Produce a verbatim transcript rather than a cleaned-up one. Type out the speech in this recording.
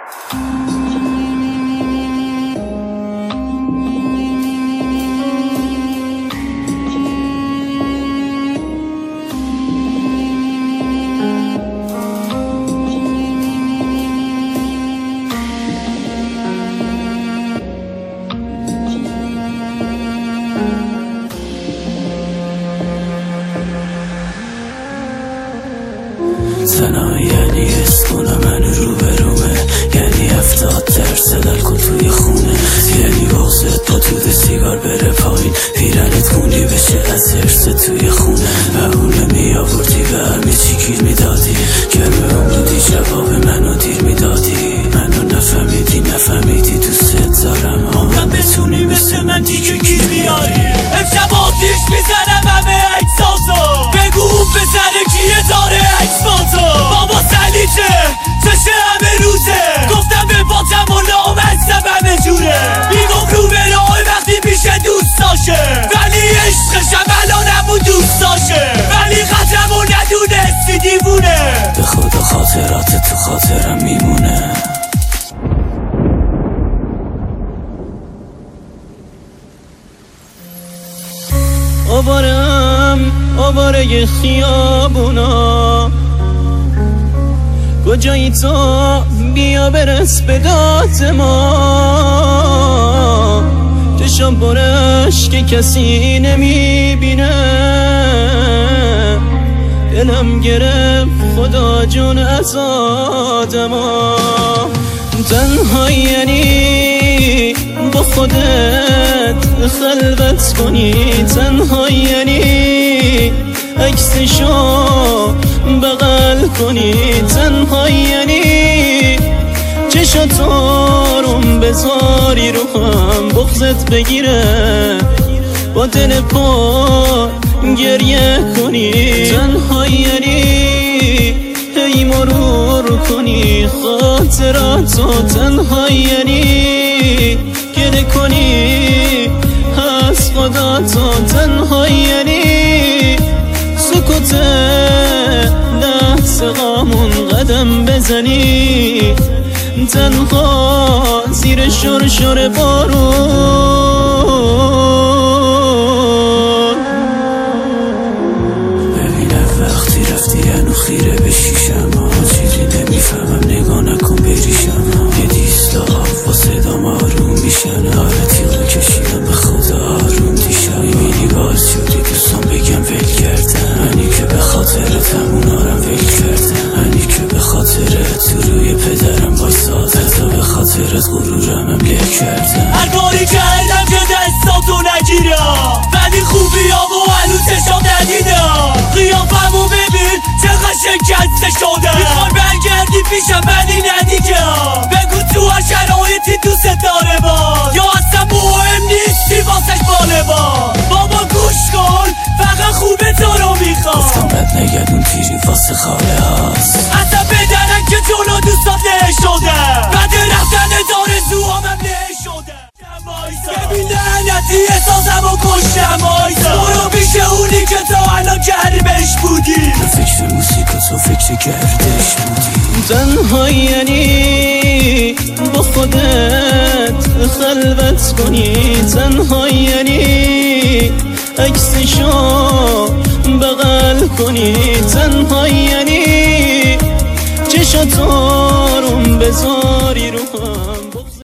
زنم یعنی حس کنم من رو به رومه، یعنی هفتاد درصد الکل توی خونه، یعنی بغزت با دود سیگار بره پایین، پیرنت خونی بشه از حرص توی خونه. بهونه می آوردی به همه چی گیر میدادی، گرمه هم بودی جواب منو دیر میدادی، منو نفهمیدی نفهمیدی دوست دارم. عمرم بتونی مثل من دیگه گیر بیاری. امشب آتیش میزنم همه اجزازو، بگو بزنه کیه داره اجزازو. بابا سلیجه چشه همه روزه، گفتم به باتم و نامستم همه جوره. میگم رو به راه وقتی میشه دوستاشه، ولی عشقشم الانم و دوستاشه، ولی خطرم و ندونستی دیوونه. به خدا خاطرات تو خاطرم میمونه. آوارم آواره خیابونا، کجایی تو بیا برس به داد ما. چشم برش که کسی نمیبینه، دلم گرفت خدا جون از آدما. تنها یعنی با خودت خلوت کنی، تنها یعنی عکسشو بغل کنی، تنها یعنی چشاتو روم بذاری رو هم، بغزت بگیره با دل پر گریه کنی، تنها یعنی هی مرور کنی خاطراتو، تنها یعنی گله کنی از خدا تو، تنها یعنی سکوت لحظه غامون قدم بزنی، تنها زیر شرشر بارون. ببینم وقتی رفتی هنو خیره به شیشم، چیزی نمیفهمم نگاه نکن بریشم. یه دیستا با صدام آروم میشن، آره تیغو کشیدم به خدا آروم دیشم. میبینی باز شدی دوستان بگم ول کردم، منی که به خاطرت همونارم ول کردم، منی که به خاطرت تو روی پدرم بایستادم، تا به خاطرت غرورم هم له کردم. هر کاری کردم که دستاتو نگیرم، ولی خوبی ها و هنوزشا ندیدم. قیافمو ببین چقدر شکسته شده، میخوای برگردی پیشم ولی ندیگم. بگو تو هر شرایطی دوست داره باز، یا اصلا مهم نیستی واسش باله باز. بابا گوش کن فقط خوبه تو رو میخوام، گفتم بد نگردون تیری واسه خاله هاست، اصلا بدنم که جلو دوستات له شده، بعد رفتن آرزوهام هم له شده. ببین لعنتی احساسم و کشتم آیزا، برو پیش اونی که تا الان گرمش بودی، تو فکر موسیقی تو فکر گردش بودی. تنها یعنی با خودت خلوت کنی، تنها یعنی عکسشو بغل کنی، تنها یعنی چشاتو